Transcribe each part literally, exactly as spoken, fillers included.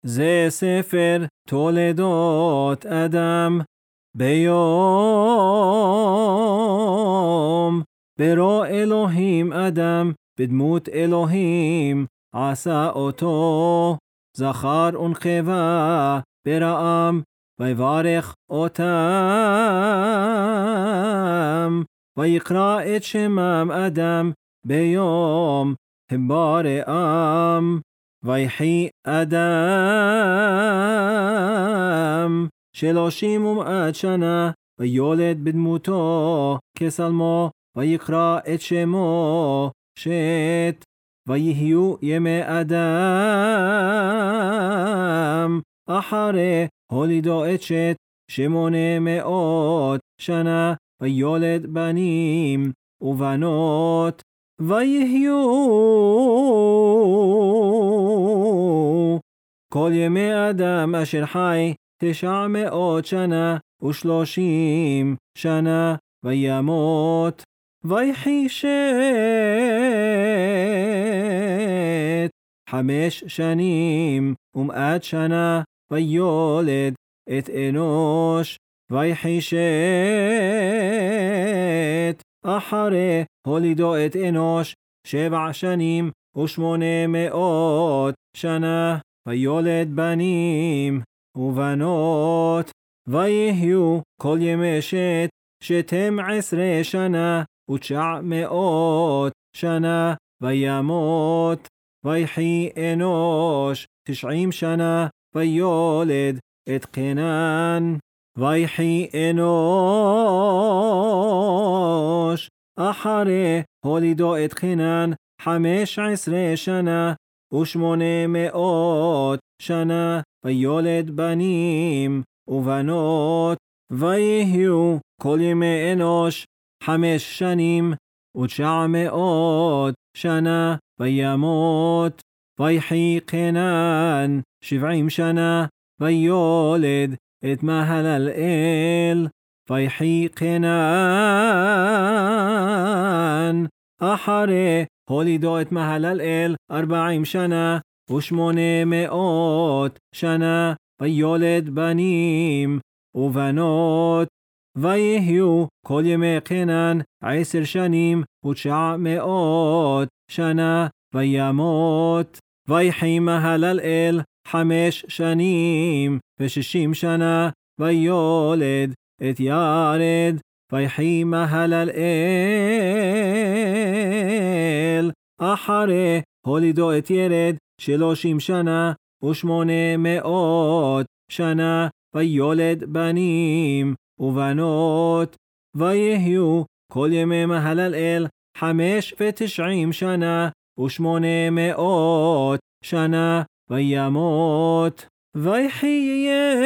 זה ספר תולדות אדם ביום ברוא אלוהים אדם בדמות אלוהים עשה אותו זכר ונקבה בראם ויברך אותם ויקרא את שמם אדם ביום הבראם ויחי אדם שלושים ומאת שנה ויולד בדמותו כסלמו ויקרא את שמו שת ויהיו ימי אדם אחרי הולידו את שת שמונה מאות שנה ויולד בנים ובנות ויהיו כל ימי אדם אשר חי תשע מאות שנה ושלושים שנה וימות ויחי שת חמש שנים ומאת שנה ויולד את אנוש ויחי שת אחרי הולידו את אנוש שבע שנים ושמונה מאות שנה ויולד בנים ובנות ויהיו כל ימי שת שתים עשרה שנה ותשע מאות שנה וימות ויחי אנוש תשעים שנה ויולד את קנן ויחי אנוש אחרי הולידו את קנן חמש עשרה שנה ושמונה מאות שנה ויולד בנים ובנות ויהיו כל ימי אנוש חמש שנים ותשע מאות שנה וימות ויחי קנן שבעים שנה ויולד את מהללאל ויחי קנן אחרי הולידו את מהללאל ארבעים שנה ושמונה מאות שנה ויולד בנים ובנות ויהיו כל ימי קנן עשר שנים ותשע מאות שנה וימות ויחי מהללאל חמש שנים ושישים שנה ויולד את ירד ויחי מהללאל אחרי הולידו את ירד שלושים שנה ושמונה מאות שנה ויולד בנים ובנות ויהיו כל ימי מהללאל חמש ותשעים שנה ושמונה מאות שנה וימות ויחי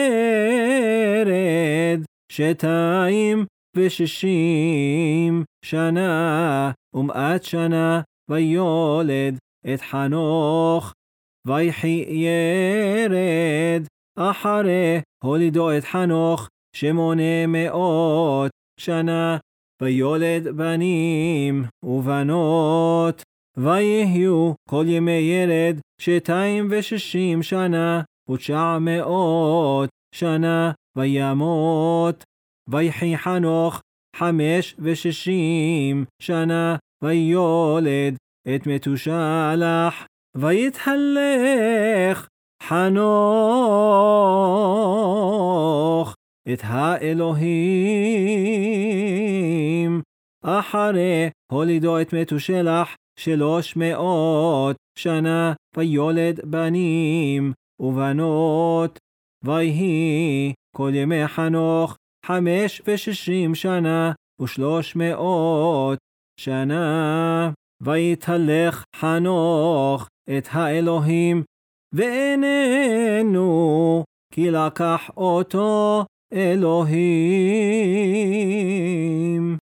ירד שתיים ושישים שנה ומאת שנה ויולד את חנוך ויחי ירד אחרי הולידו את חנוך שמונה מאות שנה ויולד בנים ובנות ויהיו כל ימי ירד שתיים ושישים שנה ותשע מאות שנה וימות ויחי חנוך חמש ושישים שנה ויולד את מתושלח ויתהלך חנוך את האלוהים אחרי הולידו את מתושלח שלוש מאות שנה ויולד בנים ובנות ויהי כל ימי חנוך חמש ושישים שנה ושלוש מאות שנה ויתהלך חנוך את האלוהים ואיננו כי לקח אותו אלוהים.